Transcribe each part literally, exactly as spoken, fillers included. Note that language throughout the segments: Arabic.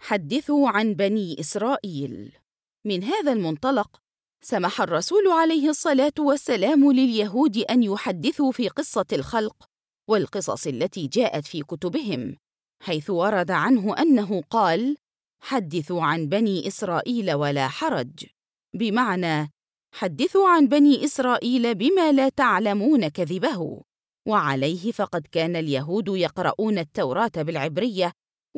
حدثوا عن بني إسرائيل. من هذا المنطلق سمح الرسول عليه الصلاة والسلام لليهود أن يحدثوا في قصة الخلق والقصص التي جاءت في كتبهم، حيث ورد عنه أنه قال: حدثوا عن بني إسرائيل ولا حرج، بمعنى حدثوا عن بني إسرائيل بما لا تعلمون كذبه. وعليه فقد كان اليهود يقرؤون التوراة بالعبرية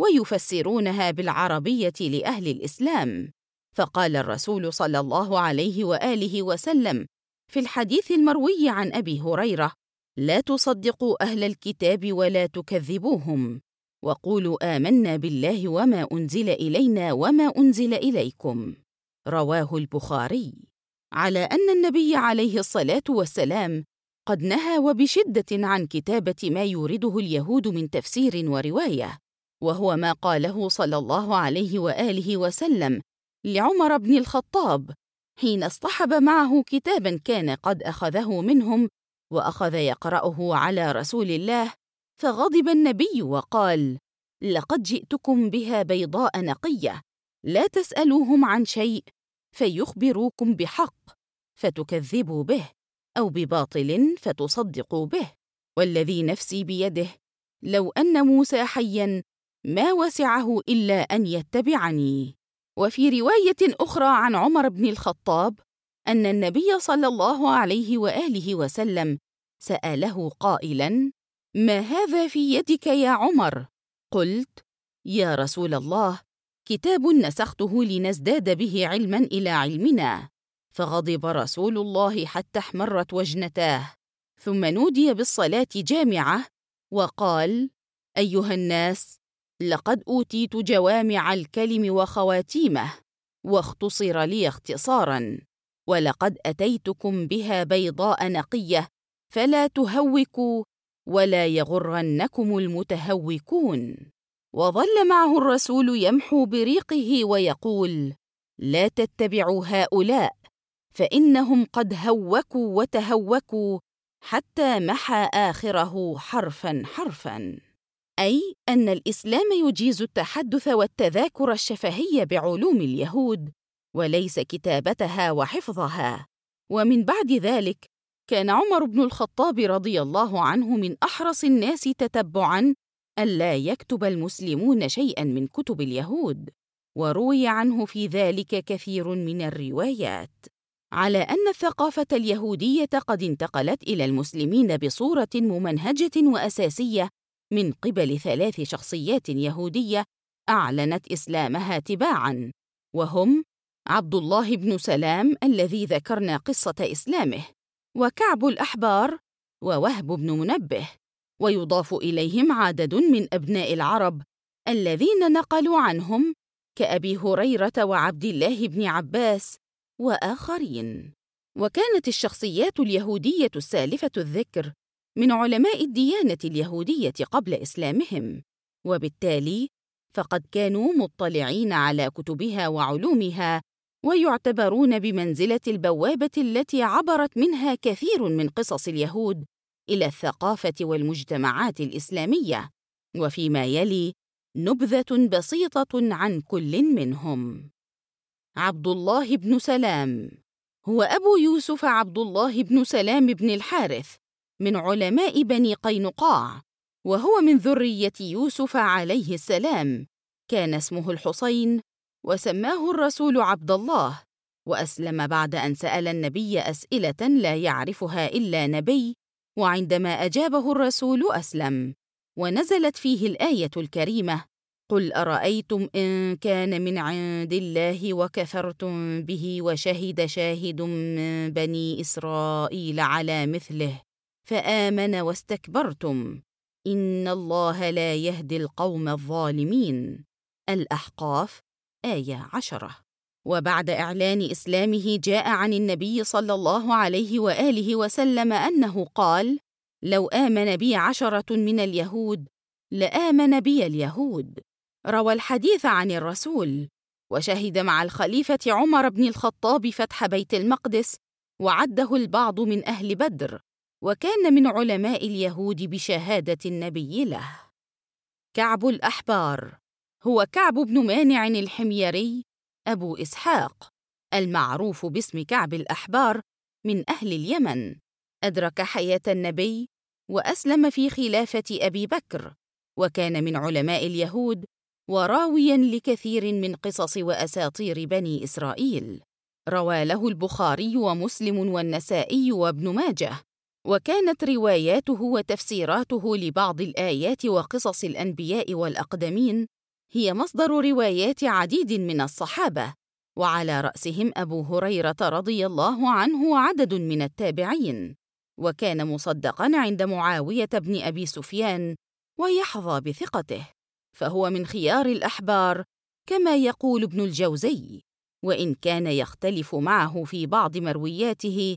ويفسرونها بالعربية لأهل الإسلام. فقال الرسول صلى الله عليه وآله وسلم في الحديث المروي عن أبي هريرة: لا تصدقوا أهل الكتاب ولا تكذبوهم، وقولوا آمنا بالله وما أنزل إلينا وما أنزل إليكم. رواه البخاري. على أن النبي عليه الصلاة والسلام قد نهى وبشدة عن كتابة ما يورده اليهود من تفسير ورواية، وهو ما قاله صلى الله عليه وآله وسلم لعمر بن الخطاب حين اصطحب معه كتاباً كان قد أخذه منهم وأخذ يقرأه على رسول الله، فغضب النبي وقال: لقد جئتكم بها بيضاء نقية، لا تسألوهم عن شيء فيخبروكم بحق فتكذبوا به، أو بباطل فتصدقوا به، والذي نفسي بيده لو أن موسى حياً ما وسعه إلا أن يتبعني. وفي رواية أخرى عن عمر بن الخطاب أن النبي صلى الله عليه وآله وسلم سأله قائلاً: ما هذا في يدك يا عمر؟ قلت: يا رسول الله، كتاب نسخته لنزداد به علماً إلى علمنا. فغضب رسول الله حتى احمرت وجنتاه، ثم نودي بالصلاة جامعة وقال: أيها الناس، لقد أوتيت جوامع الكلم وخواتيمه، واختصر لي اختصاراً، ولقد أتيتكم بها بيضاء نقية، فلا تهوكوا ولا يغرنكم المتهوكون. وظل معه الرسول يمحو بريقه ويقول: لا تتبعوا هؤلاء، فإنهم قد هوكوا وتهوكوا حتى محى آخره حرفاً حرفاً، أي أن الإسلام يجيز التحدث والتذاكر الشفهي بعلوم اليهود وليس كتابتها وحفظها. ومن بعد ذلك كان عمر بن الخطاب رضي الله عنه من أحرص الناس تتبعاً ألا يكتب المسلمون شيئاً من كتب اليهود، وروي عنه في ذلك كثير من الروايات، على أن الثقافة اليهودية قد انتقلت إلى المسلمين بصورة ممنهجة وأساسية من قبل ثلاث شخصيات يهودية أعلنت إسلامها تباعاً، وهم عبد الله بن سلام الذي ذكرنا قصة إسلامه، وكعب الأحبار، ووهب بن منبه. ويضاف إليهم عدد من أبناء العرب الذين نقلوا عنهم كأبي هريرة وعبد الله بن عباس وآخرين. وكانت الشخصيات اليهودية السالفة الذكر من علماء الديانة اليهودية قبل إسلامهم، وبالتالي فقد كانوا مطلعين على كتبها وعلومها، ويعتبرون بمنزلة البوابة التي عبرت منها كثير من قصص اليهود إلى الثقافة والمجتمعات الإسلامية. وفيما يلي نبذة بسيطة عن كل منهم. عبد الله بن سلام هو أبو يوسف عبد الله بن سلام بن الحارث من علماء بني قينقاع، وهو من ذرية يوسف عليه السلام. كان اسمه الحسين، وسماه الرسول عبد الله، وأسلم بعد أن سأل النبي أسئلة لا يعرفها إلا نبي، وعندما أجابه الرسول أسلم، ونزلت فيه الآية الكريمة: قل أرأيتم إن كان من عند الله وكفرتم به وشهد شاهد من بني إسرائيل على مثله فآمن واستكبرتم إن الله لا يهدي القوم الظالمين. الأحقاف آية عشرة. وبعد إعلان إسلامه جاء عن النبي صلى الله عليه وآله وسلم أنه قال: لو آمن بي عشرة من اليهود لآمن بي اليهود. روى الحديث عن الرسول، وشهد مع الخليفة عمر بن الخطاب فتح بيت المقدس، وعده البعض من أهل بدر، وكان من علماء اليهود بشهادة النبي له. كعب الأحبار هو كعب بن مانع الحميري أبو إسحاق، المعروف باسم كعب الأحبار، من أهل اليمن. أدرك حياة النبي وأسلم في خلافة أبي بكر، وكان من علماء اليهود وراوياً لكثير من قصص وأساطير بني إسرائيل. روى له البخاري ومسلم والنسائي وابن ماجه، وكانت رواياته وتفسيراته لبعض الآيات وقصص الأنبياء والأقدمين هي مصدر روايات عديد من الصحابة، وعلى رأسهم أبو هريرة رضي الله عنه وعدد من التابعين، وكان مصدقاً عند معاوية بن أبي سفيان ويحظى بثقته، فهو من خيار الأحبار كما يقول ابن الجوزي، وإن كان يختلف معه في بعض مروياته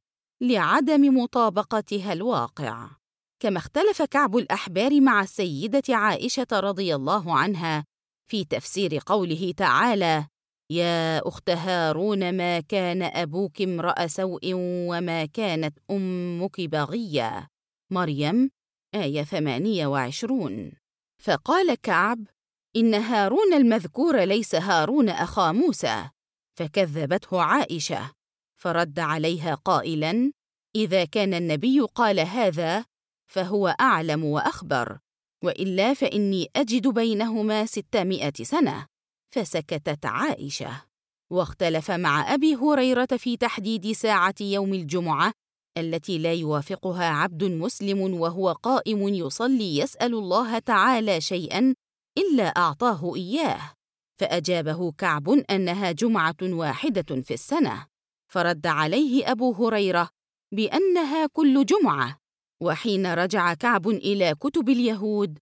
لعدم مطابقتها الواقع. كما اختلف كعب الأحبار مع السيدة عائشة رضي الله عنها في تفسير قوله تعالى: يا أخت هارون ما كان أبوك امرأ سوء وما كانت أمك بغيا، مريم آية ثمانية وعشرون. فقال كعب: إن هارون المذكور ليس هارون أخا موسى، فكذبته عائشة، فرد عليها قائلاً: إذا كان النبي قال هذا فهو أعلم وأخبر، وإلا فإني أجد بينهما ستمائة سنة. فسكتت عائشة. واختلف مع أبي هريرة في تحديد ساعة يوم الجمعة التي لا يوافقها عبد مسلم وهو قائم يصلي يسأل الله تعالى شيئاً إلا أعطاه إياه، فأجابه كعب أنها جمعة واحدة في السنة، فرد عليه أبو هريرة بأنها كل جمعة. وحين رجع كعب إلى كتب اليهود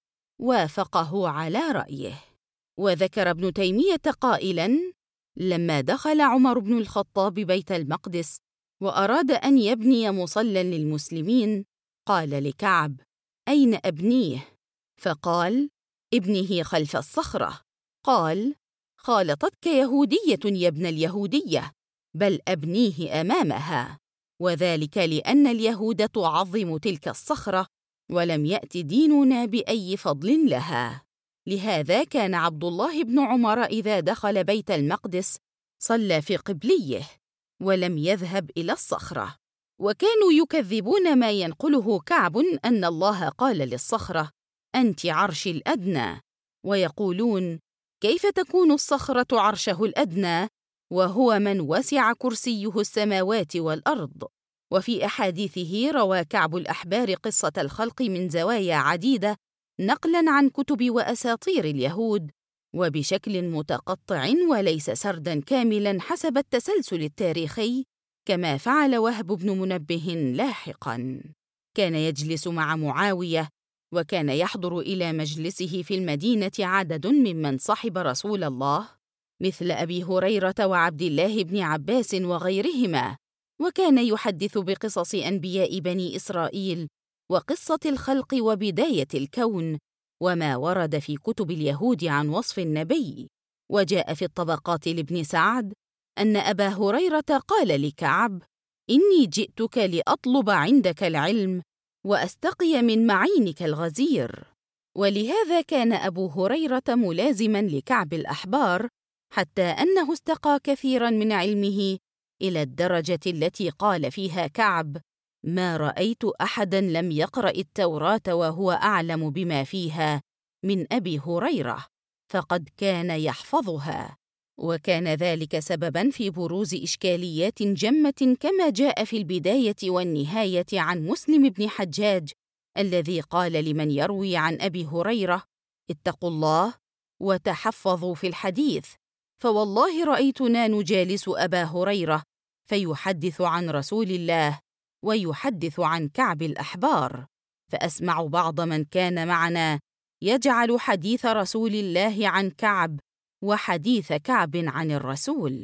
وافقه على رأيه. وذكر ابن تيمية قائلاً: لما دخل عمر بن الخطاب بيت المقدس وأراد أن يبني مصلى للمسلمين، قال لكعب: أين أبنيه؟ فقال: ابنه خلف الصخرة. قال: خالطتك يهودية يا ابن اليهودية، بل أبنيه أمامها، وذلك لأن اليهود تعظم تلك الصخرة، ولم يأت ديننا بأي فضل لها. لهذا كان عبد الله بن عمر إذا دخل بيت المقدس صلى في قبليه، ولم يذهب إلى الصخرة. وكانوا يكذبون ما ينقله كعب أن الله قال للصخرة: أنت عرشي الأدنى، ويقولون: كيف تكون الصخرة عرشه الأدنى وهو من وسع كرسيه السماوات والأرض؟ وفي أحاديثه روى كعب الأحبار قصة الخلق من زوايا عديدة نقلاً عن كتب وأساطير اليهود، وبشكل متقطع وليس سرداً كاملاً حسب التسلسل التاريخي، كما فعل وهب بن منبه لاحقاً. كان يجلس مع معاوية، وكان يحضر إلى مجلسه في المدينة عدد ممن صحب رسول الله مثل أبي هريرة وعبد الله بن عباس وغيرهما، وكان يحدث بقصص أنبياء بني إسرائيل وقصة الخلق وبداية الكون وما ورد في كتب اليهود عن وصف النبي. وجاء في الطبقات لابن سعد أن أبا هريرة قال لكعب: إني جئتك لأطلب عندك العلم وأستقي من معينك الغزير. ولهذا كان أبو هريرة ملازماً لكعب الأحبار، حتى أنه استقى كثيراً من علمه إلى الدرجة التي قال فيها كعب: ما رأيت أحداً لم يقرأ التوراة وهو أعلم بما فيها من أبي هريرة، فقد كان يحفظها. وكان ذلك سبباً في بروز إشكاليات جمة، كما جاء في البداية والنهاية عن مسلم بن حجاج الذي قال لمن يروي عن أبي هريرة: اتقوا الله وتحفظوا في الحديث، فوالله رأيتنا نجالس أبا هريرة فيحدث عن رسول الله ويحدث عن كعب الأحبار، فأسمع بعض من كان معنا يجعل حديث رسول الله عن كعب وحديث كعب عن الرسول.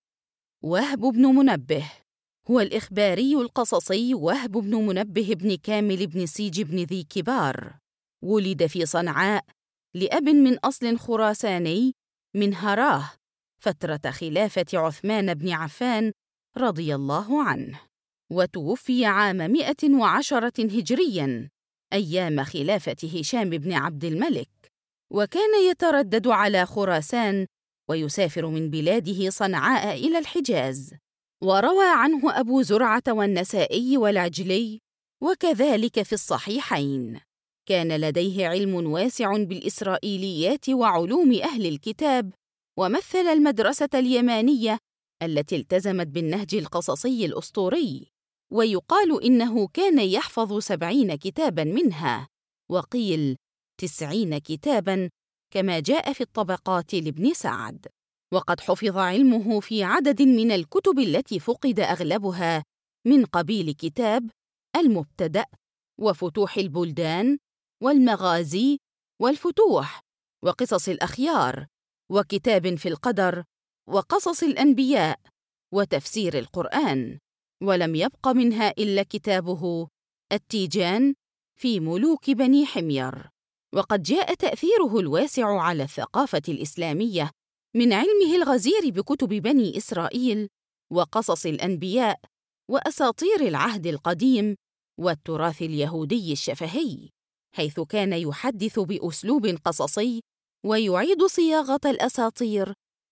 وهب بن منبه هو الإخباري القصصي وهب بن منبه بن كامل بن سيج بن ذي كبار، ولد في صنعاء لأب من أصل خراساني من هراه فترة خلافة عثمان بن عفان رضي الله عنه، وتوفي عام مئة وعشرة هجرياً أيام خلافة هشام بن عبد الملك. وكان يتردد على خراسان ويسافر من بلاده صنعاء إلى الحجاز. وروى عنه أبو زرعة والنسائي والعجلي، وكذلك في الصحيحين. كان لديه علم واسع بالإسرائيليات وعلوم أهل الكتاب، ومثل المدرسة اليمانية التي التزمت بالنهج القصصي الأسطوري، ويقال إنه كان يحفظ سبعين كتاباً منها، وقيل تسعين كتاباً كما جاء في الطبقات لابن سعد. وقد حفظ علمه في عدد من الكتب التي فقد أغلبها، من قبيل كتاب المبتدأ وفتوح البلدان والمغازي والفتوح وقصص الأخيار وكتاب في القدر وقصص الأنبياء وتفسير القرآن، ولم يبق منها إلا كتابه التيجان في ملوك بني حمير. وقد جاء تأثيره الواسع على الثقافة الإسلامية من علمه الغزير بكتب بني إسرائيل وقصص الأنبياء وأساطير العهد القديم والتراث اليهودي الشفهي، حيث كان يحدث بأسلوب قصصي ويعيد صياغة الأساطير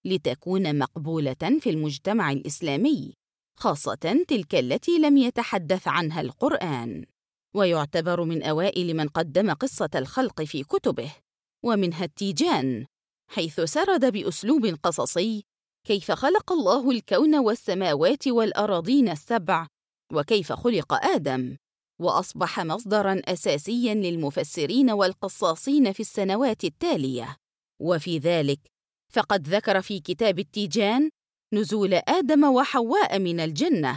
لتكون مقبولة في المجتمع الإسلامي، خاصة تلك التي لم يتحدث عنها القرآن. ويعتبر من أوائل من قدم قصة الخلق في كتبه، ومنها التيجان، حيث سرد بأسلوب قصصي كيف خلق الله الكون والسماوات والأراضين السبع، وكيف خلق آدم، وأصبح مصدراً أساسياً للمفسرين والقصاصين في السنوات التالية. وفي ذلك فقد ذكر في كتاب التيجان نزول آدم وحواء من الجنة،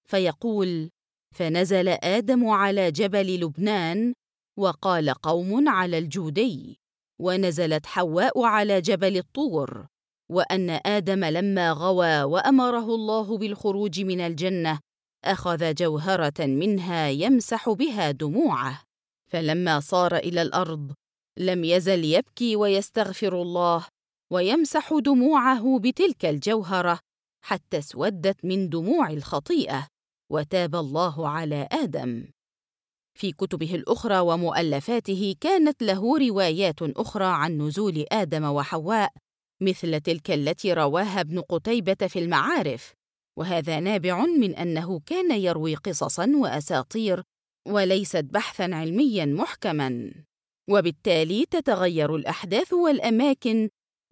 فيقول: فنزل آدم على جبل لبنان، وقال قوم على الجودي، ونزلت حواء على جبل الطور، وأن آدم لما غوى وأمره الله بالخروج من الجنة أخذ جوهرة منها يمسح بها دموعه، فلما صار إلى الأرض لم يزل يبكي ويستغفر الله ويمسح دموعه بتلك الجوهرة حتى اسودت من دموع الخطيئة، وتاب الله على آدم. في كتبه الأخرى ومؤلفاته كانت له روايات أخرى عن نزول آدم وحواء، مثل تلك التي رواها ابن قتيبة في المعارف، وهذا نابع من أنه كان يروي قصصاً وأساطير وليست بحثاً علمياً محكماً، وبالتالي تتغير الأحداث والأماكن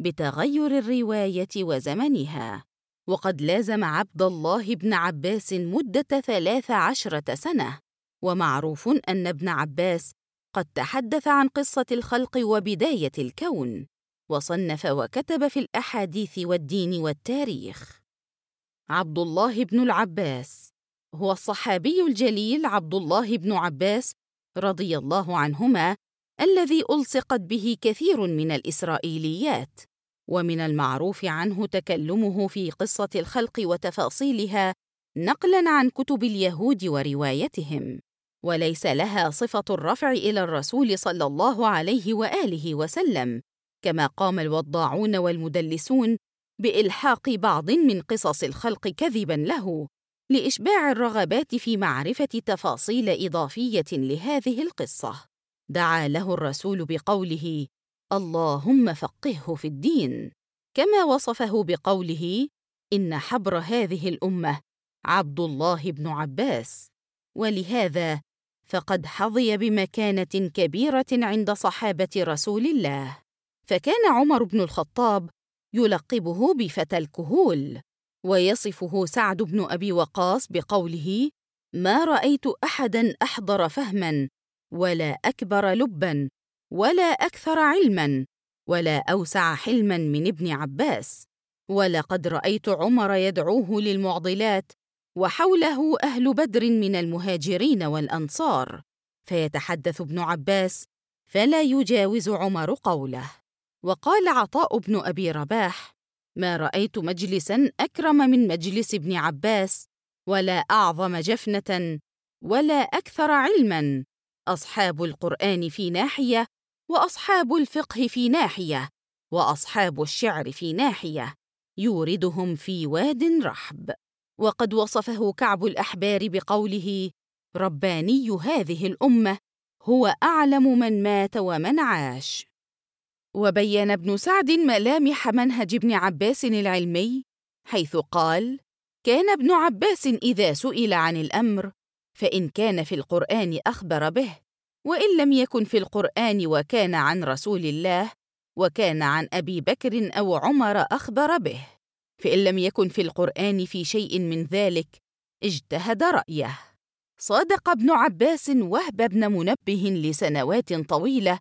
بتغير الرواية وزمنها. وقد لازم عبد الله بن عباس مدة ثلاث عشرة سنة، ومعروف أن ابن عباس قد تحدث عن قصة الخلق وبداية الكون، وصنف وكتب في الأحاديث والدين والتاريخ. عبد الله بن العباس هو الصحابي الجليل عبد الله بن عباس رضي الله عنهما، الذي ألصقت به كثير من الإسرائيليات، ومن المعروف عنه تكلمه في قصة الخلق وتفاصيلها نقلاً عن كتب اليهود وروايتهم، وليس لها صفة الرفع إلى الرسول صلى الله عليه وآله وسلم، كما قام الوضاعون والمدلسون بإلحاق بعض من قصص الخلق كذباً له لإشباع الرغبات في معرفة تفاصيل إضافية لهذه القصة. دعا له الرسول بقوله: اللهم فقهه في الدين، كما وصفه بقوله: إن حبر هذه الأمة عبد الله بن عباس. ولهذا فقد حظي بمكانة كبيرة عند صحابة رسول الله، فكان عمر بن الخطاب يلقبه بفتى الكهول، ويصفه سعد بن أبي وقاص بقوله: ما رأيت أحداً أحضر فهماً ولا أكبر لباً ولا أكثر علماً ولا أوسع حلماً من ابن عباس، ولقد رأيت عمر يدعوه للمعضلات وحوله أهل بدر من المهاجرين والأنصار، فيتحدث ابن عباس فلا يجاوز عمر قوله. وقال عطاء بن أبي رباح: ما رأيت مجلساً أكرم من مجلس ابن عباس، ولا أعظم جفنة ولا أكثر علماً، أصحاب القرآن في ناحية، وأصحاب الفقه في ناحية، وأصحاب الشعر في ناحية، يوردهم في واد رحب. وقد وصفه كعب الأحبار بقوله: رباني هذه الأمة هو أعلم من مات ومن عاش. وبيّن ابن سعد ملامح منهج ابن عباس العلمي، حيث قال: كان ابن عباس إذا سئل عن الأمر فإن كان في القرآن أخبر به، وإن لم يكن في القرآن وكان عن رسول الله وكان عن أبي بكر أو عمر أخبر به، فإن لم يكن في القرآن في شيء من ذلك اجتهد رأيه. صادق ابن عباس وهب بن منبه لسنوات طويلة،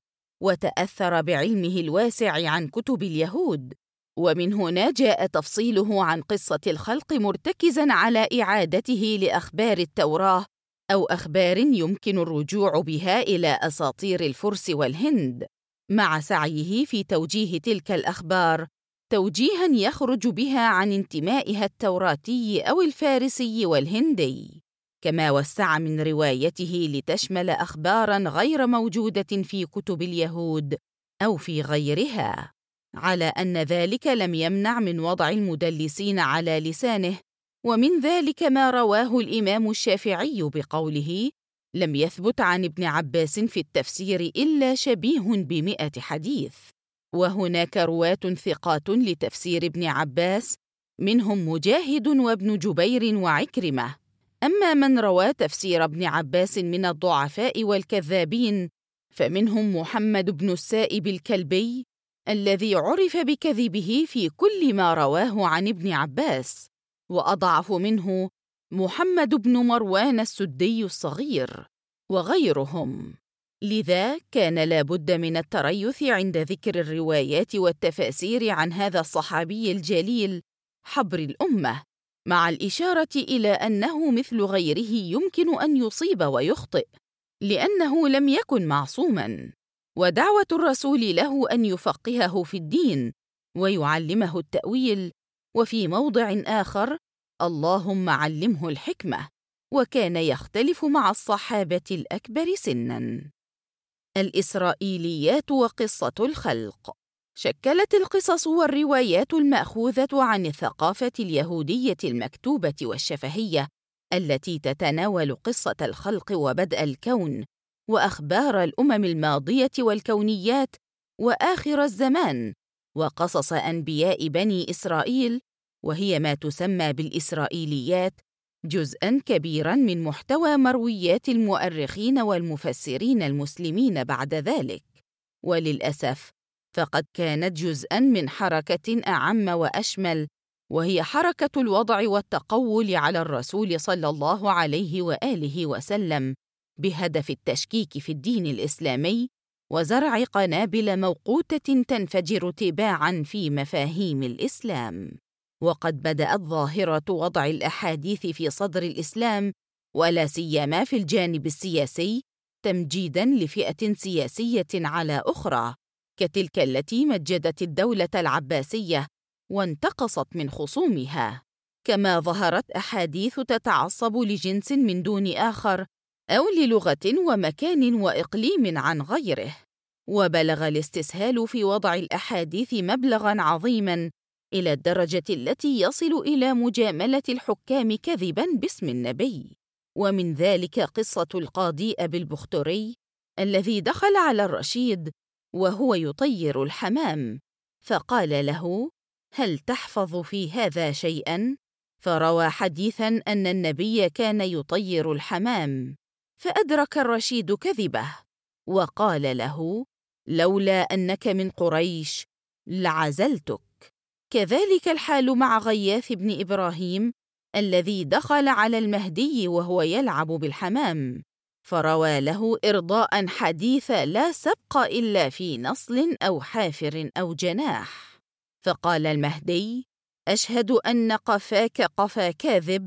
وتأثر بعلمه الواسع عن كتب اليهود، ومن هنا جاء تفصيله عن قصة الخلق مرتكزاً على إعادته لأخبار التوراة أو أخبار يمكن الرجوع بها إلى أساطير الفرس والهند، مع سعيه في توجيه تلك الأخبار توجيهاً يخرج بها عن انتمائها التوراتي أو الفارسي والهندي، كما وسع من روايته لتشمل أخباراً غير موجودة في كتب اليهود أو في غيرها، على أن ذلك لم يمنع من وضع المدلسين على لسانه. ومن ذلك ما رواه الإمام الشافعي بقوله: لم يثبت عن ابن عباس في التفسير إلا شبيه بمئة حديث. وهناك رواة ثقات لتفسير ابن عباس، منهم مجاهد وابن جبير وعكرمة. أما من روى تفسير ابن عباس من الضعفاء والكذابين فمنهم محمد بن السائب الكلبي، الذي عرف بكذبه في كل ما رواه عن ابن عباس، وأضعف منه محمد بن مروان السدي الصغير، وغيرهم. لذا كان لا بد من التريث عند ذكر الروايات والتفاسير عن هذا الصحابي الجليل حبر الأمة، مع الإشارة إلى أنه مثل غيره يمكن أن يصيب ويخطئ، لأنه لم يكن معصوماً، ودعوة الرسول له أن يفقهه في الدين ويعلمه التأويل، وفي موضع آخر: اللهم علمه الحكمة، وكان يختلف مع الصحابة الأكبر سناً. الإسرائيليات وقصة الخلق. شكلت القصص والروايات المأخوذة عن الثقافة اليهودية المكتوبة والشفهية التي تتناول قصة الخلق وبدء الكون وأخبار الأمم الماضية والكونيات وآخر الزمان وقصص أنبياء بني إسرائيل، وهي ما تسمى بالإسرائيليات، جزءاً كبيراً من محتوى مرويات المؤرخين والمفسرين المسلمين بعد ذلك. وللأسف فقد كانت جزءاً من حركة أعم وأشمل، وهي حركة الوضع والتقول على الرسول صلى الله عليه وآله وسلم بهدف التشكيك في الدين الإسلامي وزرع قنابل موقوتة تنفجر تباعاً في مفاهيم الإسلام. وقد بدأت ظاهرة وضع الأحاديث في صدر الإسلام، ولا سيما في الجانب السياسي، تمجيداً لفئة سياسية على أخرى، كتلك التي مجدت الدولة العباسية وانتقصت من خصومها، كما ظهرت أحاديث تتعصب لجنس من دون آخر أو للغة ومكان وإقليم عن غيره. وبلغ الاستسهال في وضع الأحاديث مبلغاً عظيماً إلى الدرجة التي يصل إلى مجاملة الحكام كذباً باسم النبي. ومن ذلك قصة القاضي أبي البختري الذي دخل على الرشيد وهو يطير الحمام، فقال له: هل تحفظ في هذا شيئاً؟ فروى حديثاً أن النبي كان يطير الحمام، فأدرك الرشيد كذبه وقال له: لولا أنك من قريش لعزلتك. كذلك الحال مع غياث بن إبراهيم الذي دخل على المهدي وهو يلعب بالحمام، فروى له إرضاء حديث لا سبق إلا في نصل أو حافر أو جناح، فقال المهدي: أشهد أن قفاك قفا كاذب،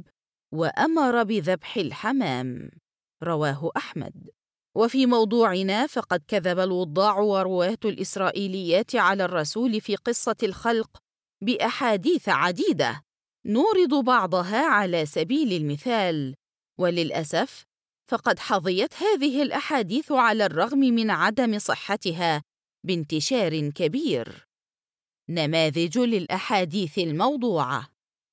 وأمر بذبح الحمام. رواه أحمد. وفي موضوعنا فقد كذب الوضاع ورواة الإسرائيليات على الرسول في قصة الخلق بأحاديث عديدة، نورد بعضها على سبيل المثال. وللأسف فقد حظيت هذه الأحاديث على الرغم من عدم صحتها بانتشار كبير. نماذج للأحاديث الموضوعة: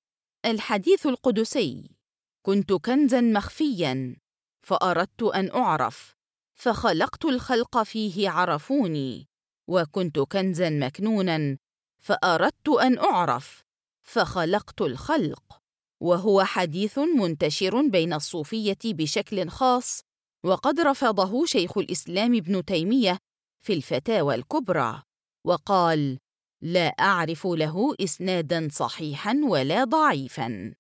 الحديث القدسي: كنت كنزاً مخفياً فأردت أن أعرف، فخلقت الخلق فيه عرفوني، وكنت كنزاً مكنوناً فأردت أن أعرف فخلقت الخلق. وهو حديث منتشر بين الصوفية بشكل خاص، وقد رفضه شيخ الإسلام ابن تيمية في الفتاوى الكبرى، وقال: لا أعرف له إسناداً صحيحاً ولا ضعيفاً.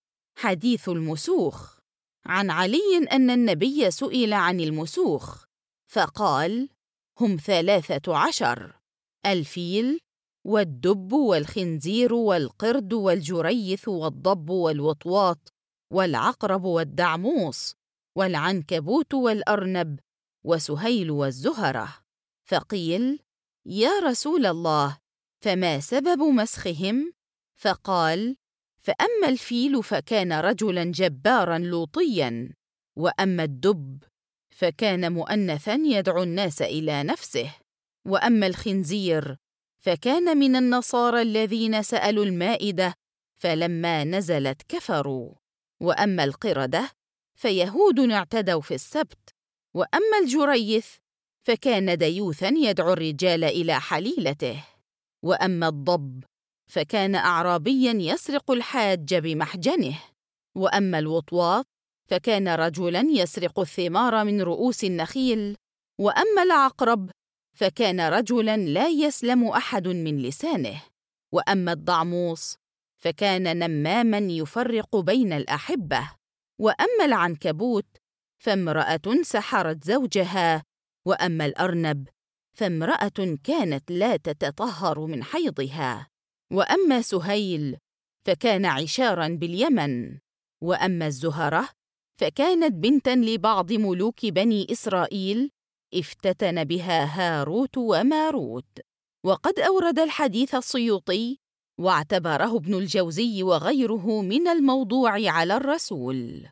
حديث المسوخ. عن علي أن النبي سئل عن المسوخ فقال: هم ثلاثة عشر: الفيل والدب والخنزير والقرد والجريث والضب والوطواط والعقرب والدعموس والعنكبوت والأرنب وسهيل والزهرة. فقيل: يا رسول الله، فما سبب مسخهم؟ فقال: فأما الفيل فكان رجلاً جباراً لوطياً، وأما الدب فكان مؤنثاً يدعو الناس إلى نفسه، وأما الخنزير فكان من النصارى الذين سألوا المائدة فلما نزلت كفروا، وأما القردة فيهود اعتدوا في السبت، وأما الجريث فكان ديوثاً يدعو الرجال إلى حليلته، وأما الضب فكان أعرابياً يسرق الحاج بمحجنه، وأما الوطواط فكان رجلاً يسرق الثمار من رؤوس النخيل، وأما العقرب فكان رجلاً لا يسلم أحد من لسانه، وأما الضعموس فكان نماماً يفرق بين الأحبة، وأما العنكبوت فامرأة سحرت زوجها، وأما الأرنب فامرأة كانت لا تتطهر من حيضها، وأما سهيل فكان عشاراً باليمن، وأما الزهرة فكانت بنتاً لبعض ملوك بني إسرائيل افتتن بها هاروت وماروت. وقد أورد الحديث السيوطي واعتبره ابن الجوزي وغيره من الموضوع على الرسول.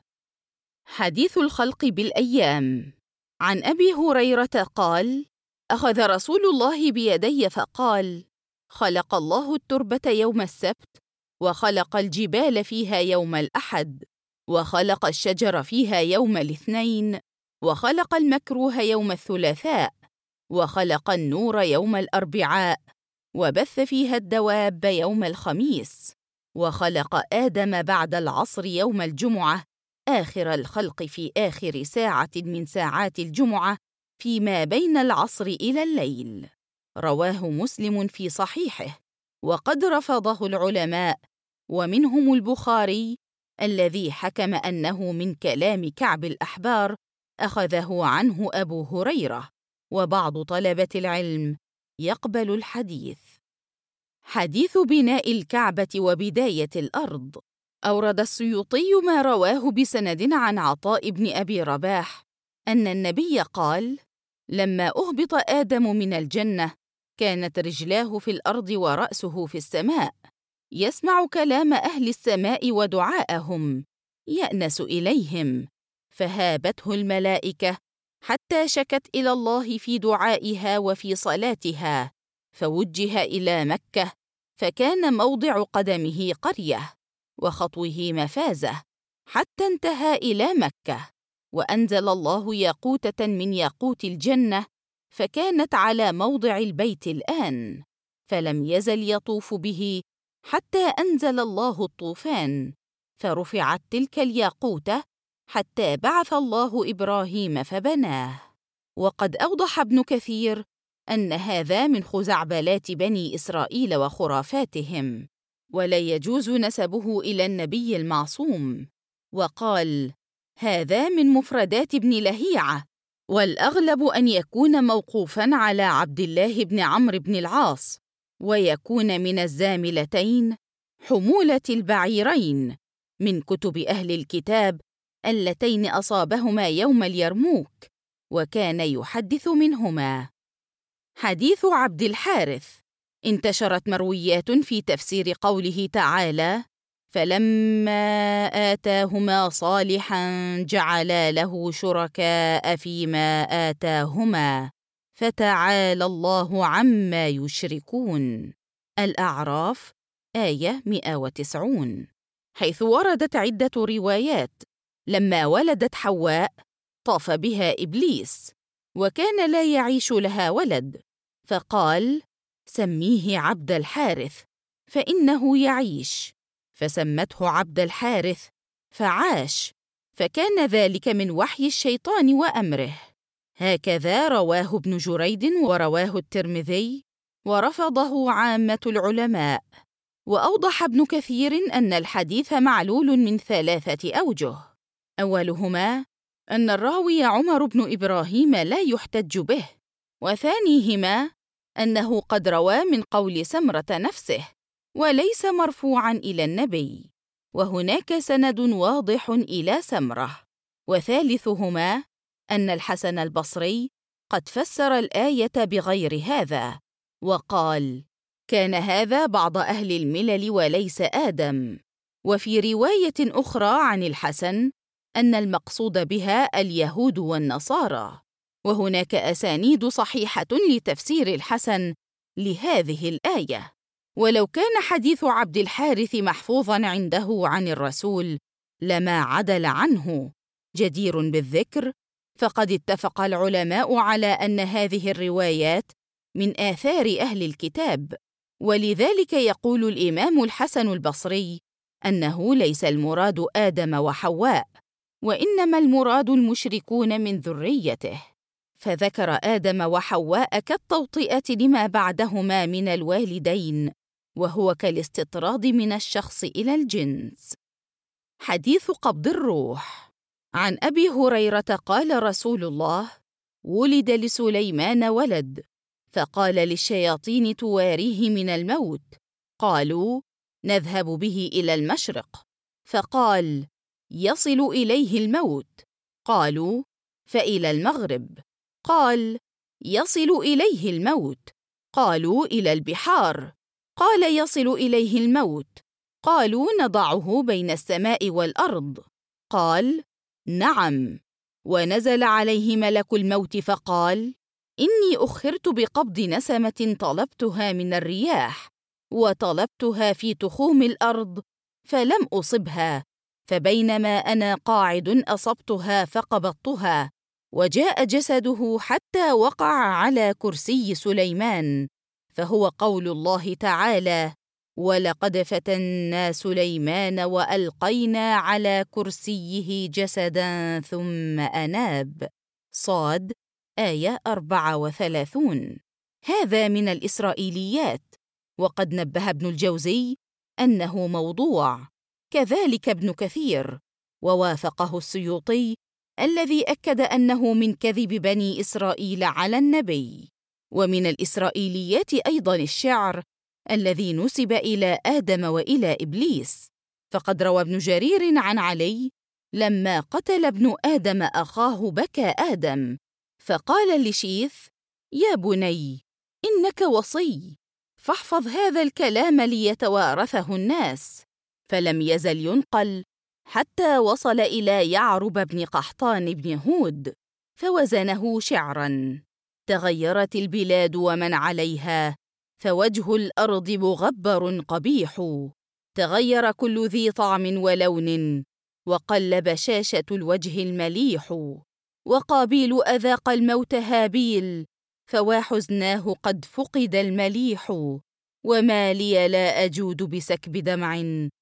حديث الخلق بالأيام. عن أبي هريرة قال: أخذ رسول الله بيدي فقال: خلق الله التربة يوم السبت، وخلق الجبال فيها يوم الأحد، وخلق الشجر فيها يوم الاثنين، وخلق المكروه يوم الثلاثاء، وخلق النور يوم الأربعاء، وبث فيها الدواب يوم الخميس، وخلق آدم بعد العصر يوم الجمعة، آخر الخلق في آخر ساعة من ساعات الجمعة فيما بين العصر إلى الليل. رواه مسلم في صحيحه، وقد رفضه العلماء، ومنهم البخاري الذي حكم أنه من كلام كعب الأحبار أخذه عنه أبو هريرة، وبعض طلبة العلم يقبل الحديث. حديث بناء الكعبة وبداية الأرض. أورد السيوطي ما رواه بسند عن عطاء بن أبي رباح أن النبي قال: لما أهبط آدم من الجنة كانت رجلاه في الأرض ورأسه في السماء، يسمع كلام أهل السماء ودعاءهم، يأنس إليهم، فهابته الملائكة حتى شكت إلى الله في دعائها وفي صلاتها، فوجه إلى مكة، فكان موضع قدمه قرية وخطوه مفازة حتى انتهى إلى مكة، وأنزل الله ياقوتة من ياقوت الجنة فكانت على موضع البيت الآن، فلم يزل يطوف به حتى أنزل الله الطوفان، فرفعت تلك الياقوتة حتى بعث الله إبراهيم فبناه. وقد أوضح ابن كثير أن هذا من خزعبلات بني إسرائيل وخرافاتهم، ولا يجوز نسبه إلى النبي المعصوم، وقال: هذا من مفردات ابن لهيعة، والأغلب أن يكون موقوفاً على عبد الله بن عمرو بن العاص، ويكون من الزاملتين حمولة البعيرين من كتب أهل الكتاب اللتين أصابهما يوم اليرموك، وكان يحدث منهما. حديث عبد الحارث. انتشرت مرويات في تفسير قوله تعالى: فلما آتاهما صالحا جعلا له شركاء فيما آتاهما فتعالى الله عما يشركون. الأعراف آية مئة وتسعين، حيث وردت عدة روايات. لما ولدت حواء طاف بها إبليس، وكان لا يعيش لها ولد، فقال: سميه عبد الحارث فإنه يعيش، فسمته عبد الحارث فعاش، فكان ذلك من وحي الشيطان وأمره. هكذا رواه ابن جريد ورواه الترمذي، ورفضه عامة العلماء. وأوضح ابن كثير أن الحديث معلول من ثلاثة أوجه: أولهما أن الراوي عمر بن إبراهيم لا يحتج به، وثانيهما أنه قد روى من قول سمرة نفسه وليس مرفوعاً إلى النبي، وهناك سند واضح إلى سمرة. وثالثهما أن الحسن البصري قد فسر الآية بغير هذا، وقال: كان هذا بعض أهل الملل وليس آدم. وفي رواية أخرى عن الحسن أن المقصود بها اليهود والنصارى، وهناك أسانيد صحيحة لتفسير الحسن لهذه الآية. ولو كان حديث عبد الحارث محفوظاً عنده عن الرسول لما عدل عنه جدير بالذكر، فقد اتفق العلماء على أن هذه الروايات من آثار أهل الكتاب، ولذلك يقول الإمام الحسن البصري أنه ليس المراد آدم وحواء، وإنما المراد المشركون من ذريته، فذكر آدم وحواء كالتوطئة لما بعدهما من الوالدين، وهو كالاستطراد من الشخص إلى الجنس. حديث قبض الروح. عن أبي هريرة قال رسول الله: ولد لسليمان ولد، فقال للشياطين تواريه من الموت، قالوا: نذهب به إلى المشرق، فقال: يصل إليه الموت، قالوا: فإلى المغرب، قال: يصل إليه الموت، قالوا: إلى البحار، قال: يصل إليه الموت، قالوا: نضعه بين السماء والأرض، قال: نعم. ونزل عليه ملك الموت فقال: إني أخرت بقبض نسمة طلبتها من الرياح، وطلبتها في تخوم الأرض فلم أصبها، فبينما أنا قاعد أصبتها فقبضتها، وجاء جسده حتى وقع على كرسي سليمان، فهو قول الله تعالى: ولقد فتنا سليمان وألقينا على كرسيه جسدا ثم أناب. صاد آية أربعة وثلاثون. هذا من الإسرائيليات، وقد نبه ابن الجوزي أنه موضوع، كذلك ابن كثير، ووافقه السيوطي الذي أكد أنه من كذب بني إسرائيل على النبي. ومن الإسرائيليات أيضاً الشعر الذي نسب إلى آدم وإلى إبليس، فقد روى ابن جرير عن علي: لما قتل ابن آدم أخاه بكى آدم، فقال لشيث: يا بني، إنك وصي، فاحفظ هذا الكلام ليتوارثه الناس، فلم يزل ينقل حتى وصل إلى يعرب بن قحطان بن هود، فوزنه شعراً: تغيرت البلاد ومن عليها، فوجه الأرض مغبر قبيح، تغير كل ذي طعم ولون، وقل بشاشة الوجه المليح، وقابيل أذاق الموت هابيل، فوا حزناه قد فقد المليح، وما لي لا أجود بسكب دمع،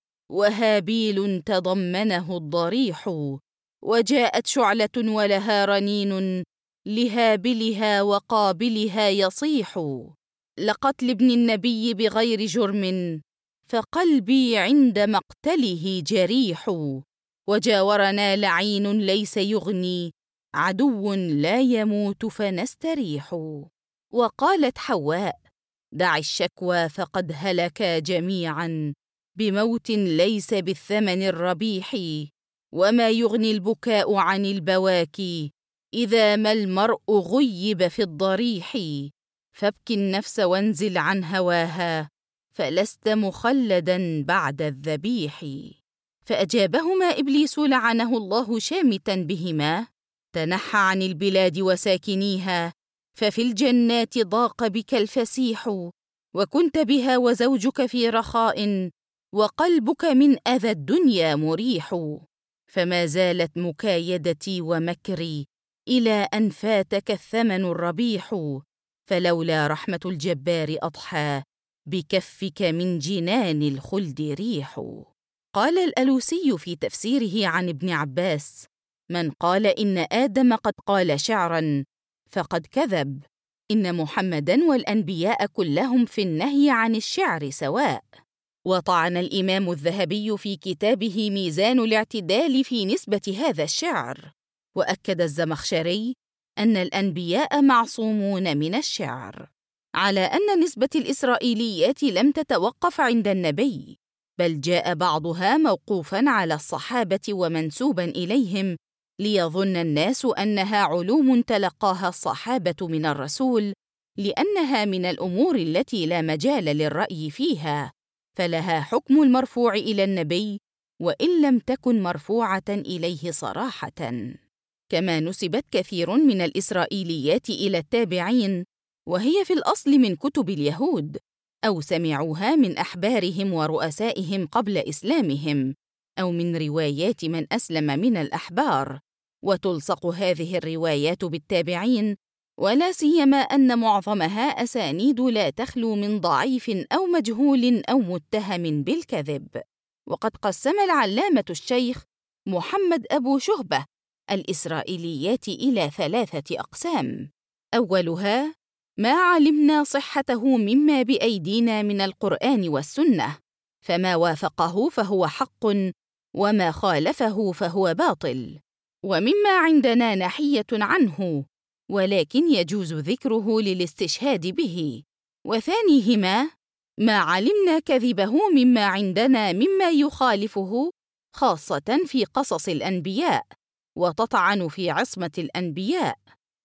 وهابيل تضمنه الضريح، وجاءت شعلة ولها رنين، لهابلها وقابلها يصيح، لقتل ابن النبي بغير جرم، فقلبي عند مقتله جريح، وجاورنا لعين ليس يغني، عدو لا يموت فنستريح. وقالت حواء: دع الشكوى فقد هلكا جميعا، بموت ليس بالثمن الربيح، وما يغني البكاء عن البواكي، إذا ما المرء غيب في الضريح، فابك النفس وانزل عن هواها، فلست مخلدا بعد الذبيح. فأجابهما إبليس لعنه الله شامتا بهما: تنحى عن البلاد وساكنيها، ففي الجنات ضاق بك الفسيح، وكنت بها وزوجك في رخاء، وقلبك من أذى الدنيا مريح، فما زالت مكايدتي ومكري، إلى أن فاتك الثمن الربيح، فلولا رحمة الجبار أضحى بكفك من جنان الخلد ريح. قال الألوسي في تفسيره عن ابن عباس: من قال إن آدم قد قال شعراً فقد كذب، إن محمداً والأنبياء كلهم في النهي عن الشعر سواء. وطعن الإمام الذهبي في كتابه ميزان الاعتدال في نسبة هذا الشعر، وأكد الزمخشري أن الأنبياء معصومون من الشعر، على أن نسبة الإسرائيليات لم تتوقف عند النبي، بل جاء بعضها موقوفاً على الصحابة ومنسوباً إليهم، ليظن الناس أنها علوم تلقاها الصحابة من الرسول، لأنها من الأمور التي لا مجال للرأي فيها، فلها حكم المرفوع إلى النبي وإن لم تكن مرفوعة إليه صراحة. كما نسبت كثير من الإسرائيليات إلى التابعين، وهي في الأصل من كتب اليهود، أو سمعوها من أحبارهم ورؤسائهم قبل إسلامهم، أو من روايات من أسلم من الأحبار، وتلصق هذه الروايات بالتابعين، ولا سيما أن معظمها أسانيد لا تخلو من ضعيف أو مجهول أو متهم بالكذب. وقد قسم العلامة الشيخ محمد أبو شهبة الإسرائيليات إلى ثلاثة أقسام: أولها ما علمنا صحته مما بأيدينا من القرآن والسنة، فما وافقه فهو حق وما خالفه فهو باطل، ومما عندنا نحية عنه ولكن يجوز ذكره للاستشهاد به. وثانيهما ما علمنا كذبه مما عندنا مما يخالفه، خاصة في قصص الأنبياء وتطعن في عصمة الأنبياء.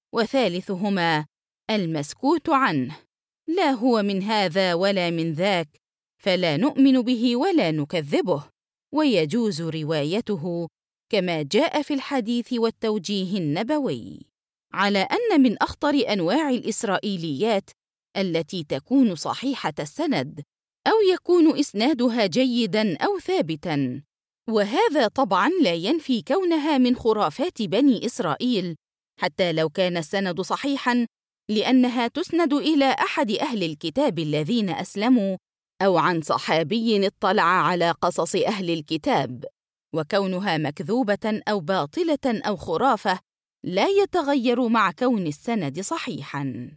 وثالثهما المسكوت عنه، لا هو من هذا ولا من ذاك، فلا نؤمن به ولا نكذبه، ويجوز روايته كما جاء في الحديث والتوجيه النبوي. على أن من أخطر أنواع الإسرائيليات التي تكون صحيحة السند، أو يكون إسنادها جيداً أو ثابتاً، وهذا طبعاً لا ينفي كونها من خرافات بني إسرائيل حتى لو كان السند صحيحاً، لأنها تسند إلى أحد أهل الكتاب الذين أسلموا، أو عن صحابي اطلع على قصص أهل الكتاب. وكونها مكذوبة أو باطلة أو خرافة لا يتغير مع كون السند صحيحاً.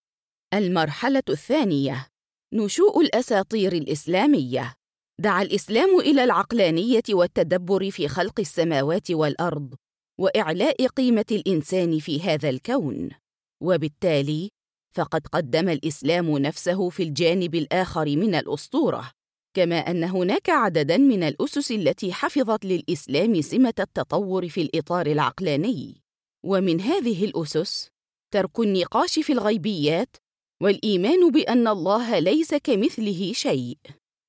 المرحلة الثانية: نشوء الأساطير الإسلامية. دعا الإسلام إلى العقلانية والتدبر في خلق السماوات والأرض، وإعلاء قيمة الإنسان في هذا الكون، وبالتالي فقد قدم الإسلام نفسه في الجانب الآخر من الأسطورة، كما أن هناك عدداً من الأسس التي حفظت للإسلام سمة التطور في الإطار العقلاني. ومن هذه الأسس ترك النقاش في الغيبيات، والإيمان بأن الله ليس كمثله شيء،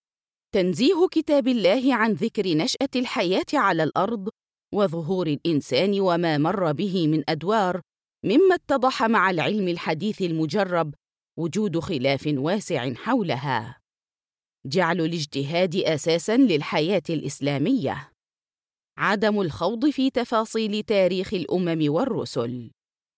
تنزيه كتاب الله عن ذكر نشأة الحياة على الأرض وظهور الإنسان وما مر به من أدوار، مما اتضح مع العلم الحديث المجرب وجود خلاف واسع حولها، جعل الاجتهاد أساساً للحياة الإسلامية، عدم الخوض في تفاصيل تاريخ الأمم والرسل.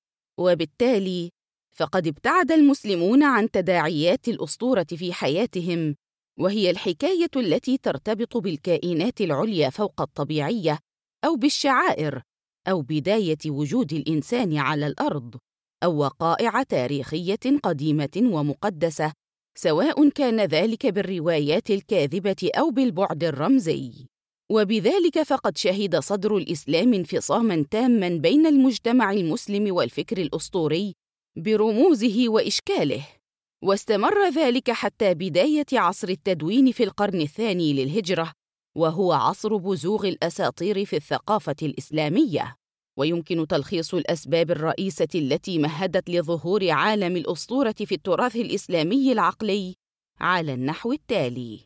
وبالتالي فقد ابتعد المسلمون عن تداعيات الأسطورة في حياتهم، وهي الحكاية التي ترتبط بالكائنات العليا فوق الطبيعية، أو بالشعائر، أو بداية وجود الإنسان على الأرض، أو وقائع تاريخية قديمة ومقدسة، سواء كان ذلك بالروايات الكاذبة أو بالبعد الرمزي. وبذلك فقد شهد صدر الإسلام انفصاماً تاماً بين المجتمع المسلم والفكر الأسطوري برموزه وإشكاله، واستمر ذلك حتى بداية عصر التدوين في القرن الثاني للهجرة، وهو عصر بزوغ الأساطير في الثقافة الإسلامية. ويمكن تلخيص الأسباب الرئيسة التي مهدت لظهور عالم الأسطورة في التراث الإسلامي العقلي على النحو التالي: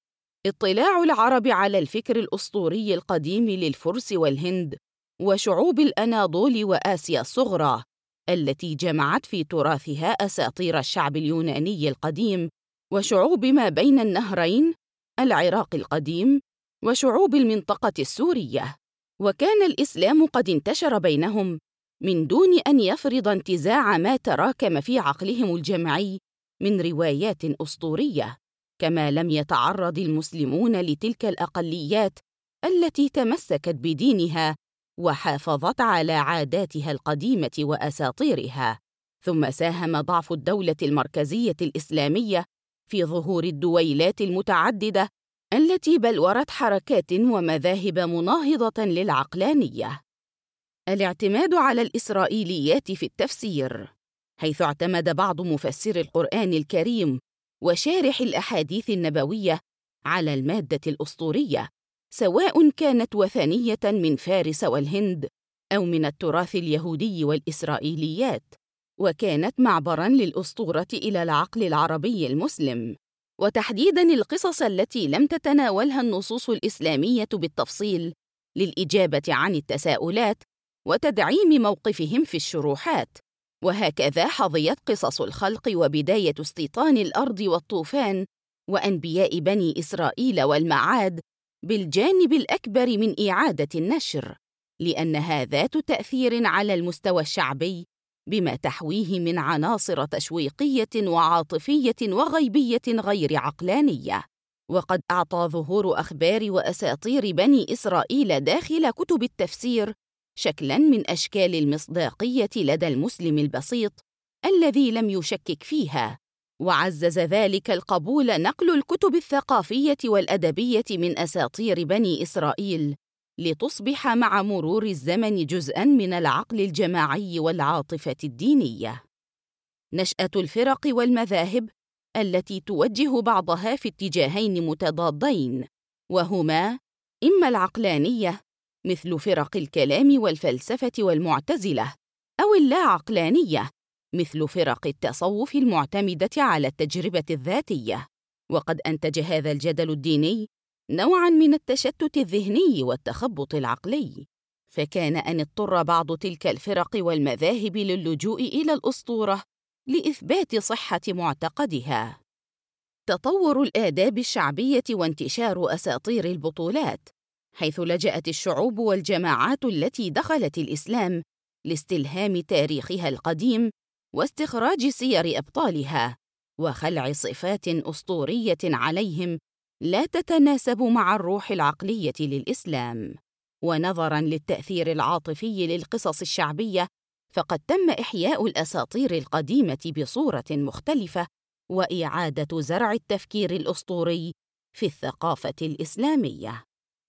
اطلاع العرب على الفكر الأسطوري القديم للفرس والهند وشعوب الأناضول وآسيا الصغرى، التي جمعت في تراثها أساطير الشعب اليوناني القديم وشعوب ما بين النهرين، العراق القديم، وشعوب المنطقة السورية. وكان الإسلام قد انتشر بينهم من دون أن يفرض انتزاع ما تراكم في عقلهم الجمعي من روايات أسطورية، كما لم يتعرض المسلمون لتلك الأقليات التي تمسكت بدينها وحافظت على عاداتها القديمة وأساطيرها. ثم ساهم ضعف الدولة المركزية الإسلامية في ظهور الدويلات المتعددة التي بلورت حركات ومذاهب مناهضة للعقلانية. الاعتماد على الإسرائيليات في التفسير، حيث اعتمد بعض مفسري القرآن الكريم وشارح الأحاديث النبوية على المادة الأسطورية، سواء كانت وثنية من فارس والهند أو من التراث اليهودي والإسرائيليات، وكانت معبراً للأسطورة إلى العقل العربي المسلم، وتحديداً القصص التي لم تتناولها النصوص الإسلامية بالتفصيل للإجابة عن التساؤلات وتدعيم موقفهم في الشروحات. وهكذا حظيت قصص الخلق وبداية استيطان الأرض والطوفان وأنبياء بني إسرائيل والمعاد بالجانب الأكبر من إعادة النشر، لأنها ذات تأثير على المستوى الشعبي بما تحويه من عناصر تشويقية وعاطفية وغيبية غير عقلانية. وقد أعطى ظهور أخبار وأساطير بني إسرائيل داخل كتب التفسير شكلاً من أشكال المصداقية لدى المسلم البسيط الذي لم يشكك فيها، وعزز ذلك القبول نقل الكتب الثقافية والأدبية من أساطير بني إسرائيل لتصبح مع مرور الزمن جزءاً من العقل الجماعي والعاطفة الدينية. نشأة الفرق والمذاهب التي توجه بعضها في اتجاهين متضادين، وهما إما العقلانية مثل فرق الكلام والفلسفة والمعتزلة، أو اللا عقلانية مثل فرق التصوف المعتمدة على التجربة الذاتية. وقد أنتج هذا الجدل الديني نوعاً من التشتت الذهني والتخبط العقلي، فكان أن اضطر بعض تلك الفرق والمذاهب للجوء إلى الأسطورة لإثبات صحة معتقدها. تطور الآداب الشعبية وانتشار أساطير البطولات، حيث لجأت الشعوب والجماعات التي دخلت الإسلام لاستلهام تاريخها القديم واستخراج سير أبطالها وخلع صفات أسطورية عليهم لا تتناسب مع الروح العقلية للإسلام. ونظراً للتأثير العاطفي للقصص الشعبية، فقد تم إحياء الأساطير القديمة بصورة مختلفة وإعادة زرع التفكير الأسطوري في الثقافة الإسلامية.